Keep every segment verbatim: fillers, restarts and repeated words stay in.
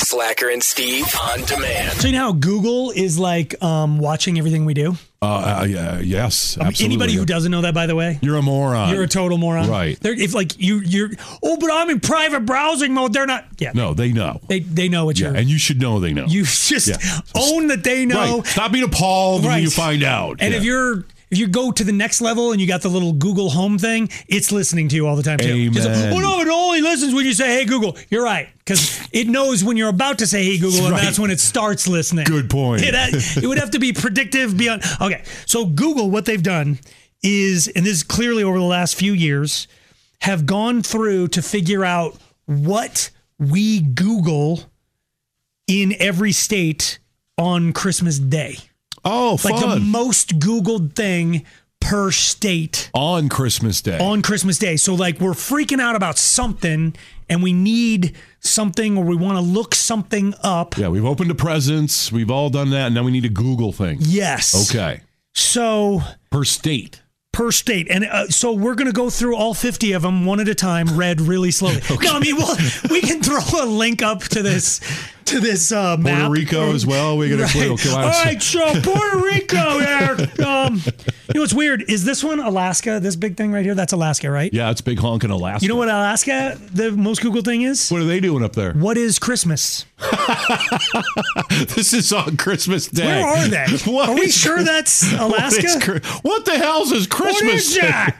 Slacker and Steve on demand. So you know how Google is like um, watching everything we do? Uh, uh yeah, yes, I mean, absolutely. anybody who doesn't know that, by the way, you're a moron. You're a total moron, right? They're, if like you, you're oh, but I'm in private browsing mode. They're not. Yeah, no, they know. They they know what yeah, you're. And you should know they know. You just yeah. own that they know. Right. Stop being appalled right. when you find out. And yeah. if you're. If you go to the next level and you got the little Google Home thing, it's listening to you all the time too. Amen. Just, oh no, it only listens when you say, "Hey Google." You're right, because it knows when you're about to say, "Hey Google," and right. that's when it starts listening. Good point. It, it would have to be predictive beyond. Okay, so Google, what they've done is, and this is clearly over the last few years, have gone through to figure out what we Google in every state on Christmas Day. Oh, fun. Like the most Googled thing per state. On Christmas Day. On Christmas Day. So like we're freaking out about something and we need something or we want to look something up. Yeah, we've opened the presents. We've all done that. And now we need to Google things. Yes. Okay. So. Per state. Per state. And uh, so we're going to go through all fifty of them one at a time, read really slowly. Okay. No, I mean, well, we can throw a link up to this to this uh, map. Puerto Rico as well. We're going right. to All right, so Puerto Rico there. Um, you know what's weird? Is this one Alaska? This big thing right here? That's Alaska, right? Yeah, it's big honking Alaska. You know what Alaska, the most Google thing is? What are they doing up there? What is Christmas? This is on Christmas Day. Where are they? What are we is, sure that's Alaska? What, is, what the hell's is Christmas? What is that?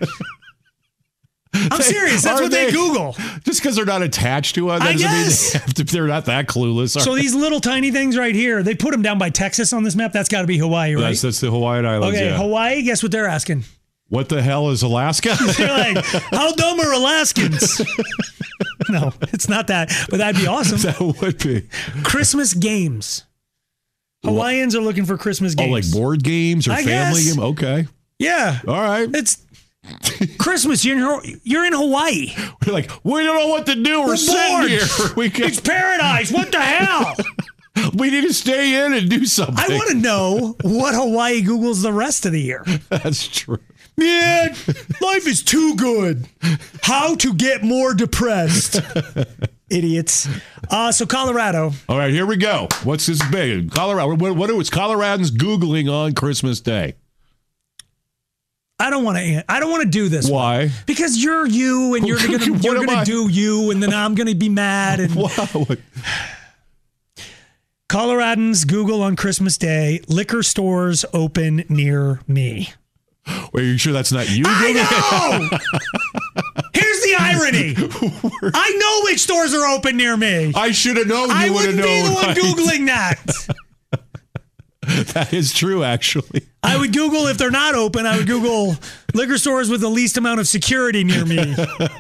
I'm they, serious. That's what they, they Google. Just because they're not attached to it, that I doesn't guess. mean they have to, they're not that clueless. So these little tiny things right here, they put them down by Texas on this map. That's got to be Hawaii, right? That's, that's the Hawaiian Islands. Okay, yeah. Hawaii. Guess what they're asking? What the hell is Alaska? They're like, how dumb are Alaskans? No, it's not that, but that'd be awesome. That would be. Christmas games. Hawaiians are looking for Christmas games. Oh, like board games or I family guess. games? Okay. Yeah. All right. It's Christmas. You're in, you're in Hawaii. We're like, we don't know what to do. We're, We're sitting bored. here. We can, it's paradise. What the hell? We need to stay in and do something. I want to know what Hawaii Googles the rest of the year. That's true. Man, life is too good. How to get more depressed. Idiots. Uh, so Colorado. All right, here we go. What's this big? Colorado. What, what are Coloradans Googling on Christmas Day? I don't want to. I don't want to do this. Why? One. Because you're you, and you're gonna you're gonna I? do you, and then I'm gonna be mad. And wow. Coloradans Google on Christmas Day: liquor stores open near me. Wait, are you sure that's not you? I know. Here's the irony. I know which stores are open near me. I should have known. You I would have wouldn't be known. the one right? Googling that. That is true, actually. I would Google if they're not open. I would Google liquor stores with the least amount of security near me.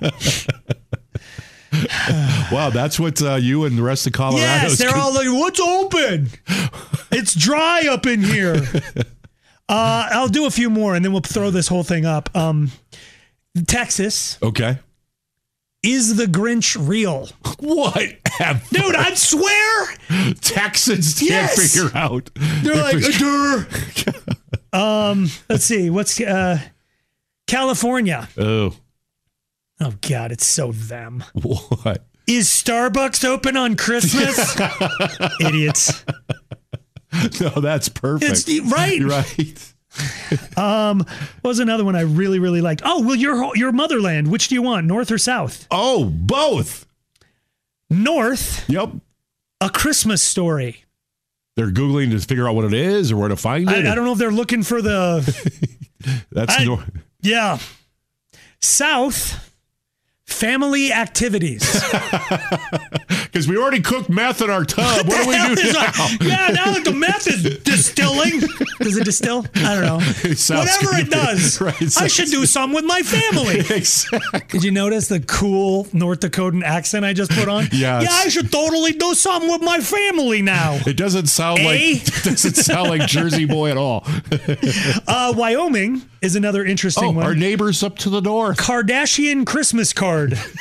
Wow, that's what uh, you and the rest of Colorado. Yes, they're all like, "What's open? It's dry up in here." Uh, I'll do a few more, and then we'll throw this whole thing up. Um, Texas. Okay. Is the Grinch real? What? Dude, I swear. Texans can't yes. figure out. They're like, um, let's see. What's uh, California? Oh. Oh, God, it's so them. What? Is Starbucks open on Christmas? Idiots. No, that's perfect. It's, right? You're right. Um, what was another one I really, really liked? Oh, well, your your motherland. Which do you want, North or South? Oh, both. North. Yep. A Christmas Story. They're Googling to figure out what it is or where to find it. I, I don't know if they're looking for the. That's I, North. Yeah. South. Family activities. Because we already cooked meth in our tub. What, what do we do now? Like, yeah, now that the meth is distilling. Does it distill? I don't know. It Whatever good. it does, right, it I should do something with my family. Exactly. Did you notice the cool North Dakotan accent I just put on? Yeah. Yeah, I should totally do something with my family now. It doesn't sound A? like it doesn't sound like Jersey Boy at all. uh, Wyoming is another interesting oh, one. Our neighbors up to the north. Kardashian Christmas card.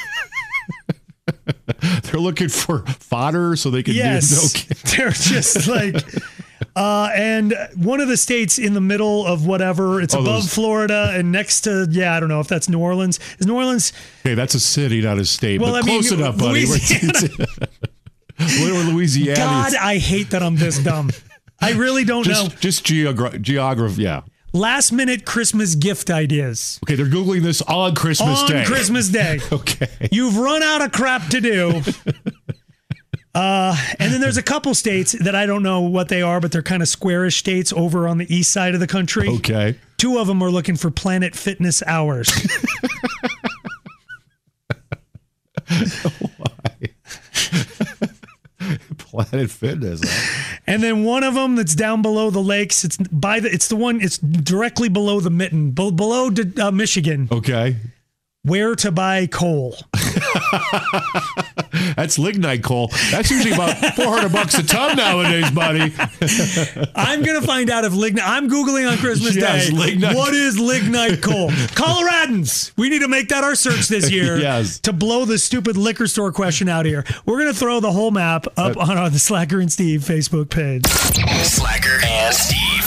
They're looking for fodder so they can yes, do no kidding. They're just like, uh, and one of the states in the middle of whatever, it's oh, above those... Florida and next to, yeah, I don't know if that's New Orleans. Is New Orleans? Hey, that's a city, not a state. Well, but I close mean, enough, buddy. Louisiana. We're Louisiana. God, I hate that I'm this dumb. I really don't just, know. Just geogra- geography, yeah. Last minute Christmas gift ideas. Okay, they're Googling this on Christmas on Day. On Christmas Day. Okay. You've run out of crap to do. Uh, and then there's a couple states that I don't know what they are, but they're kind of squarish states over on the east side of the country. Okay. Two of them are looking for Planet Fitness hours. Why? Planet Fitness. Huh? And then one of them that's down below the lakes. It's by the. It's the one. It's directly below the mitten, be, below uh, Michigan. Okay. Where to buy coal? That's lignite coal. That's usually about four hundred bucks a ton nowadays, buddy. I'm gonna find out if lignite. I'm googling on Christmas yes, Day. Lignite. What is lignite coal? Coloradans. We need to make that our search this year. Yes. To blow the stupid liquor store question out here. We're gonna throw the whole map up uh, on our, the Slacker and Steve Facebook page. Slacker and Steve.